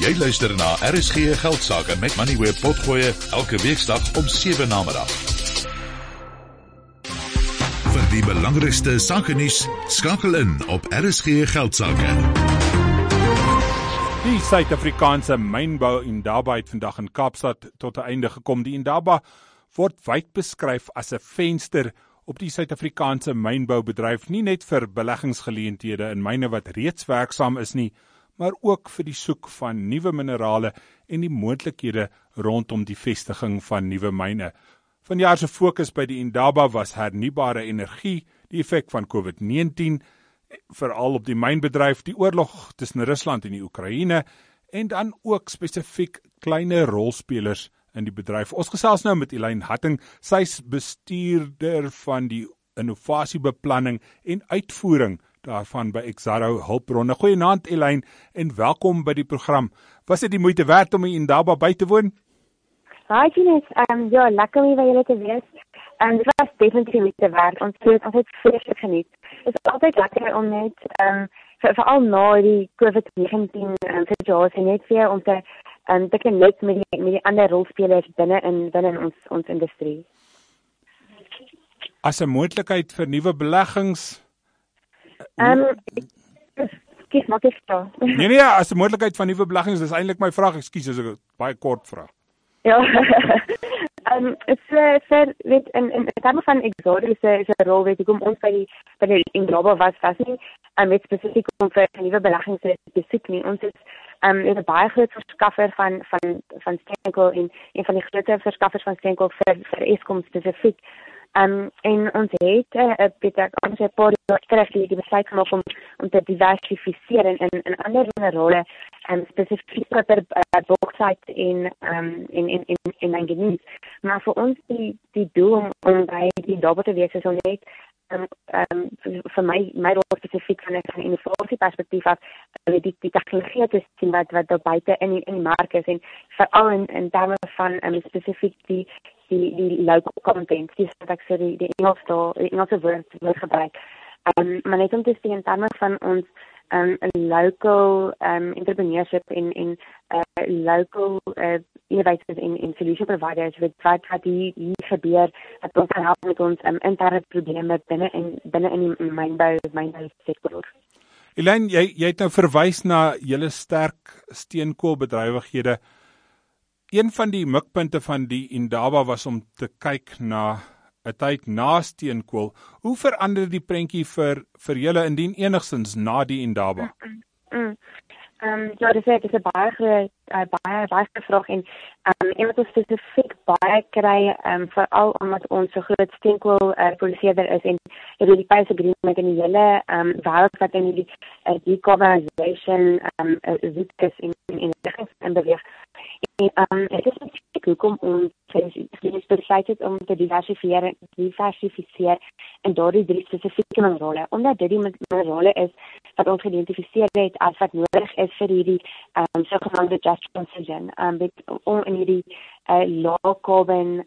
Jy luister na RSG Geldsaake met Money Web Potgoe elke weeksdag om 7 namiddag. Vir die belangrikste sakenuus, skakel in op RSG Geldsaake. Die Suid-Afrikaanse mynbou Indaba het vandag in Kaapstad tot 'n einde gekom. Die Indaba word wyd beskryf as 'n venster op die Suid-Afrikaanse mynboubedryf, nie net vir beleggingsgeleenthede in myne wat reeds werksaam is nie, maar ook vir die soek van nuwe minerale en die moontlikhede rondom die vestiging van nuwe myne. Vanjaar se fokus by die Indaba was hernubare energie, die effek van COVID-19, veral op die mynbedryf, die oorlog tussen Rusland en die Oekraïne, en dan ook spesifiek kleine rolspelers in die bedryf. Ons gesels nou met Elaine Hatting, sy's bestuurder van die innovasiebeplanning en uitvoering daarvan by Exxaro Hulpbronne. Goeienaand Elaine en welkom by die program. Was dit die moeite werd om in Indaba by te woon? Hi Jeanette, ja, lekker om by julle te wees. Dit was definitief die moeite werd. Ons het vreeslik geniet. Het is altyd lekker om net, veral na die COVID-19 situasie, net weer om te connect met die ander rolspelers binne in ons industrie. As 'n moontlikheid vir nuwe beleggings? Kies maar kies daar. Nee, as 'n moontlikheid van nuwe beleggings, dis eintlik my vraag, ekskuus as ek baie kort vra. Ja, in terme van Exxaro is 'n rol, weet ek, om ons by die Indaba was nie, met spesifiek om vir nuwe beleggings te soek nie. Ons is 'n baie groot verskaffer van steenkool en een van die grootste verskaffers van steenkool vir Eskom spesifiek. En ons het ons 'n paar jaar terug die besluit gemaak om te diversifiseer in ander minerale, spesifiek vir bauxite en manganese. Maar vir ons die doel om by die Indaba te wees is om net vir my rol spesifiek van 'n innovatieperspektief af die tegnologie te sien wat daar buite in die mark is, en veral in terme van spesifiek die local content, dis wat ek sê die Engelse woord gebruik. Maar net om te sien in terme van ons local entrepreneurship en local innovators en solution providers, wat hier gebeur, dat ons kan help met ons interne probleme binne in die mynbou sektor. Elaine, jy het nou verwys na julle sterk steenkoolbedrywighede. Een van die mikpunte van die Indaba was om te kyk na 'n tyd na steenkool. Hoe verander die prentjie vir julle indien enigstens na die Indaba? Ja, dis 'n baie vraag, en wat ons spesifiek baie kry, veral omdat ons so groot steenkool produseerder is, en die Paris Agreement in die hele wêreld wat in die decarbonization is in beweeg. En het is spesifiek hoekom ons besluit het om te diversifiseer en daardie 3 spesifieke minerale, omdat dit die minerale is wat ons geïdentifiseer het as wat nodig is vir hierdie sogenaamde just transition, om in hierdie low carbon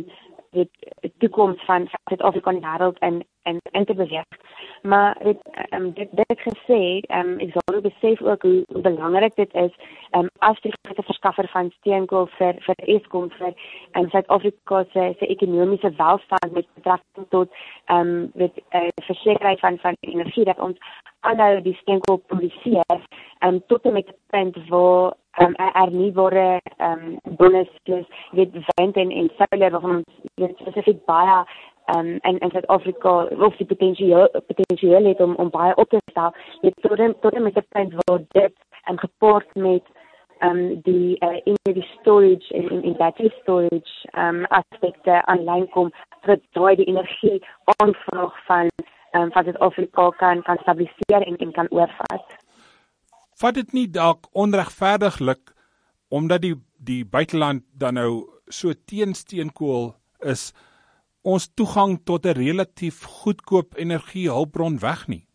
toekoms van Suid-Afrika en wêreld in te beweeg. Maar dit gesê, Exxaro besef ook hoe belangrik dit is as die grootste verskaffer van steenkool vir Eskom, vir Suid-Afrika se ekonomiese welstand met betrekking tot versekerheid van energie, dat ons aanhou die steenkool produseer tot en met die punt waar hernubare bonus plus wind en solar, waarvan ons spesifiek baie in Suid-Afrika of die potensieel het om baie op te stel, tot en met die punt waar dit gepaard met die energy storage en battery storage aspekte aanlyn kom, sodat daai die energie aanvraag van Suid-Afrika kan stabiliseer en kan oorvat. Vat dit nie dalk onregverdiglik, omdat die buiteland dan nou so teen steenkool is, ons toegang tot 'n relatief goedkoop energiehulpbron weg nie?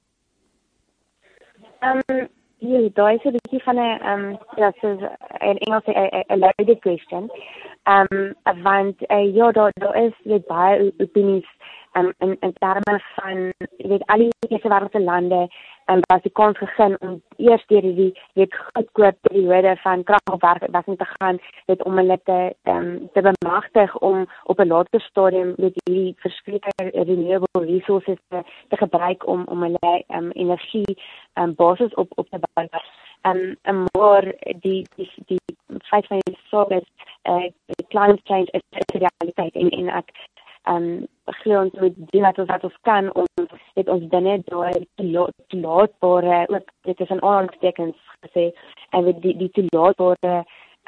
Daar is 'n bietjie van 'n Engels 'n loaded question. Want daar is baie opinies in terme van, jy weet, al die eerste wêreldse lande, was die kans gegeen om eers deur die goedkoop periode van kragopwekking te gaan, om hulle te bemagtig om op 'n later stadium met hierdie verskriklike renewable resources te gebruik om hulle energie basis op te bou. Maar die feit van die saak is climate change is 'n realiteit en ek glo ons moet doen wat ons kan om ons dinge daai toelaatbare, ook dit is in aanhalingstekens gesê, en die toelaatbare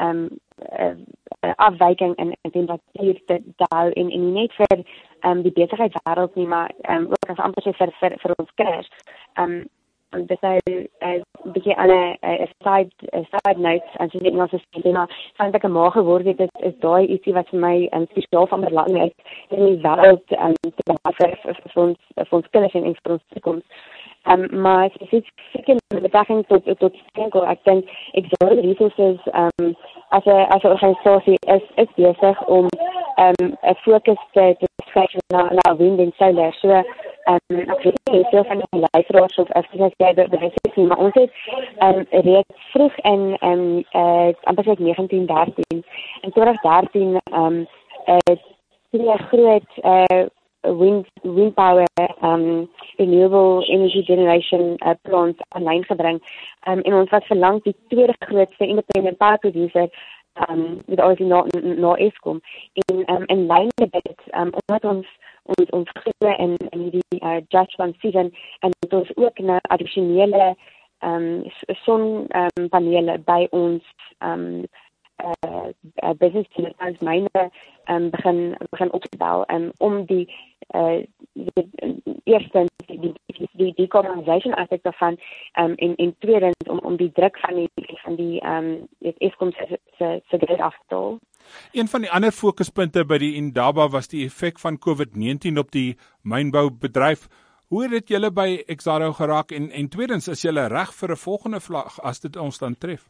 afwyking in temperatuur te hou en nie net vir die besigheidswêreld nie, maar ook as amper vir ons kinders. Dis nou 'n bietjie aan 'n side note, en soos ek nou gesê, maar vind ek 'n ma geword het, is daai ietsie wat vir my spesiaal van belang is in die wêreld te behaal vir ons kinders en vir ons toekoms. Maar spesifiek in betrekking tot skenkel, ek dink Exotic Resources as 'n organisasie is besig om 'n fokus te skryf na wind en solar. So ek weet nie veel van die luisteraars of as jy dit maar ons het reeds vroeg in amper 1913 in 2013 twee groot wind power renewable energy generation plants aanlyn gebring en ons was verlang die tweede grootste independent power producer met alles na Eskom en lyn met dit omdat ons glo in die Just Transition en ons ook na addisionele sonpanele by ons business as myne begin opbou om die eerstens die decarbonization aspek daarvan en tweedens om die druk van die Eskom se grid af te haal. Een van die ander fokuspunte by die Indaba was die effek van COVID-19 op die mynboubedryf. Hoe het dit julle by Exxaro geraak en tweedens is julle reg vir 'n volgende vlag as dit ons dan tref?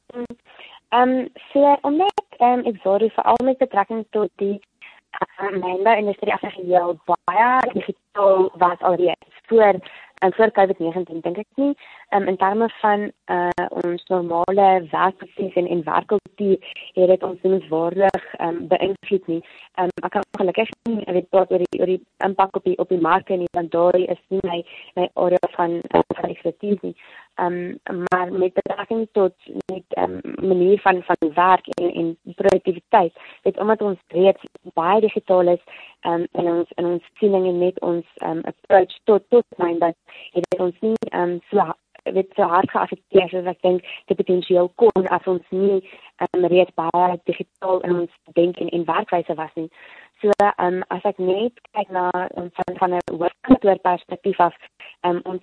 So omdat Exxaro veral met betrekking tot die mynbouindustrie as geheel baie digitaal was alreeds voor COVID-19 dink ek nie. In terme van ons normale werkproses en werkkultuur het dit ons noemenswaardig beïnvloed nie. Ek kan gelukkig nie weet praat oor die impak op die marke nie, want daai is nie my area van ekspertise nie. Maar met betrekking tot manier van werk en produktiwiteit, omdat ons reeds baie digitaal is in ons siening en net ons approach tot mynbou, het dit ons nie so hard geaffekteer soos ek dink die potensieel kon as ons nie reeds baie digitaal in ons denk en werkwyse was nie. So as ek net kyk na van 'n hoofkantoor perspektief af, ons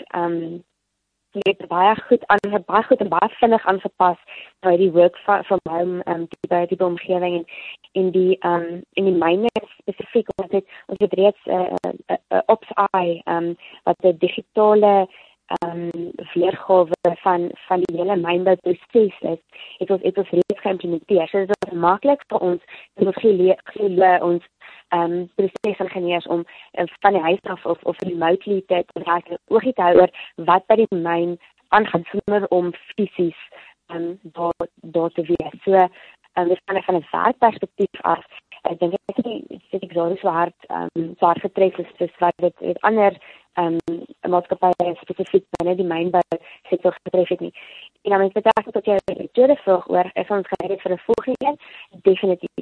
het baie goed en baie vinnig aangepas by die work from home tipe omgewing en die myne spesifiek ons het reeds OpsEye wat 'n digitale weergawe van die hele mynbouproses is, het ons reeds geïmplementeer. So dit is maklik vir ons, ons prosesingenieurs om van die huis af of remotely te werk, oogie te hou oor wat by die myn aangaan sonder om fisies daar te wees. So dit van 'n werkperspektief af, ek dink ek so hard getref is soos wat dit ander maatskappye spesifiek binne die mynbou sektor getref het nie. En dan met betrekking tot jou tweede vraag oor is ons gereed vir 'n volgende een? Definitief.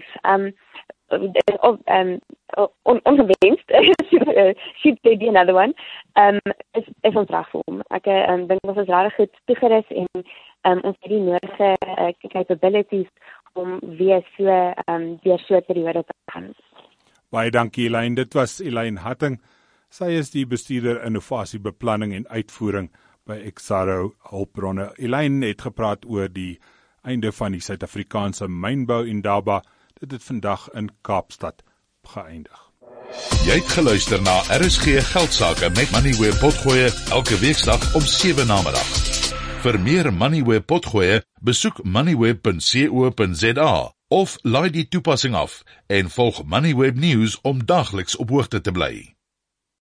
Ongewenst, should there be another one, is ons reg vir hom. Ek dink ons is regtig goed toegerus en ons het die nodige capabilities om weer so periode te gaan. Baie dankie Elaine, dit was Elaine Hatting. Sy is die bestuurder innovasie, beplanning en uitvoering by Exxaro Hulpbronne. Elaine het gepraat oor die einde van die Suid-Afrikaanse mynbou Indaba. Dit het vandag in Kaapstad geëindig. Jy het geluister na RSG Geldsaake met Moneyweb Potgoe elke weeksdag om 7 namiddag. Vir meer Moneyweb Potgoe, besoek moneyweb.co.za. of laai die toepassing af en volg Moneyweb News om dagliks op hoogte te bly.